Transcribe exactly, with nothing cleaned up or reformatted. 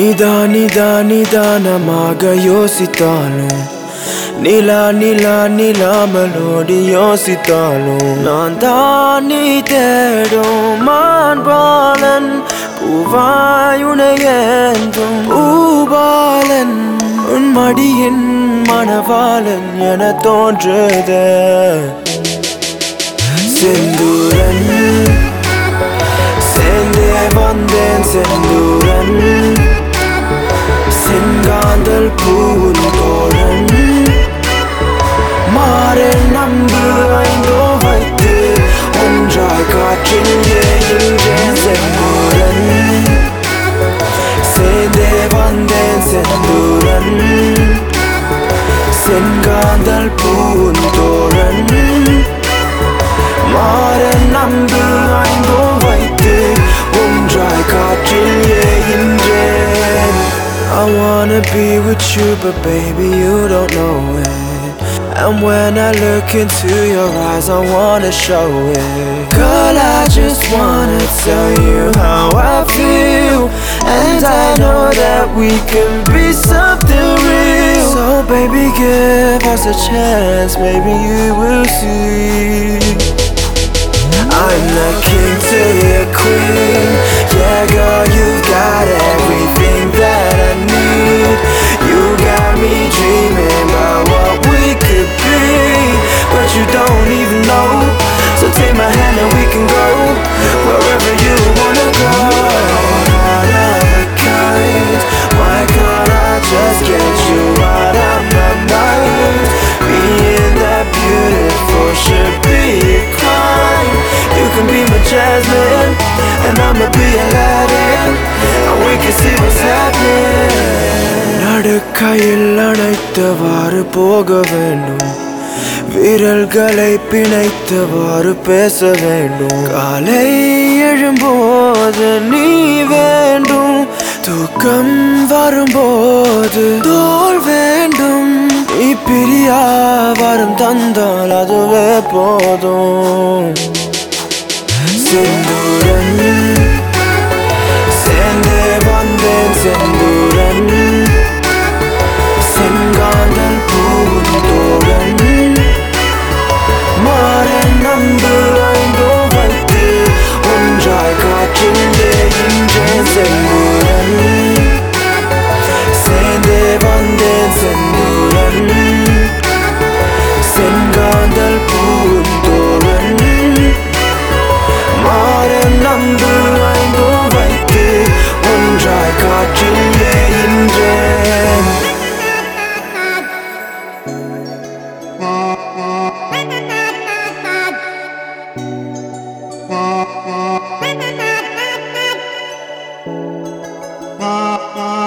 நிதான் நிதான் நிதானமாக யோசித்தாலும் நிலா நிலா நிலாமலோடி யோசித்தாலும் நான் தான் நீ தேடும் மான்பாலன் பூவாயுனையேந்தும் பூபாலன் உன் மடியின் மணவாளன் என தோன்றுதே செந்தூரன் சேர்ந்தே வந்தேன் செந்தூரன் செங்காந்தல் பூவின் தோழன் மாறே நம்பு ஐந்தோ வைத்து ஒன்றாய் காற்றில் ஏகின்றேன் செந்தூரன் சேர்ந்தே வந்தேன் செந்தூரன் செங்காந்தல் பூவின் தோழன் மாறே நம்பு ஐந்தோ வைத்து ஒன்றாய் காற்றில் ஏகின்றேன் I wanna be with you, but baby, you don't know it. And when I look into your eyes, I wanna show it. Girl, I just wanna tell you how I feel. And I know that we can be something real. So baby, give us a chance, maybe you will see. I'm the king to your queen. Yeah, girl, you've got everything that I need. You got me dreaming about what we could be, but you don't even know. So take my hand and we can go wherever you wanna go. Out of a kind, why can't I just get you out of my mind? Being that beautiful should be a crime. You can be my Jasmine, and I'ma be Aladdin, and we can see what's happening. நடுக்கையில் அணைத்தவாறு போக வேண்டும், விரல்களை பிணைத்தவாறு பேச வேண்டும். காலை எழும்போது நீ வேண்டும், தூக்கம் வரும்போது தோல் வேண்டும். நீ பிரியா வரம் தந்தால் அதுவே போதும். செந்தூரன் சேர்ந்தே வந்தேன் செந்தூரன் செங்காந்தல் பூவின் தோழன் மாறே நம்பு ஐந்தோ வைத்து ஒன்றாய் காற்றில் ஏகின்றேன் செந்தூரன் சேர்ந்தே வந்தேன் செந்தூரன் செங்காந்தல் பூவின் தோழன் மாறே நம்பு ஐந்தோ வைத்து ஒன்றாய் காற்றில் ஏகின்றேன். Ah, ah.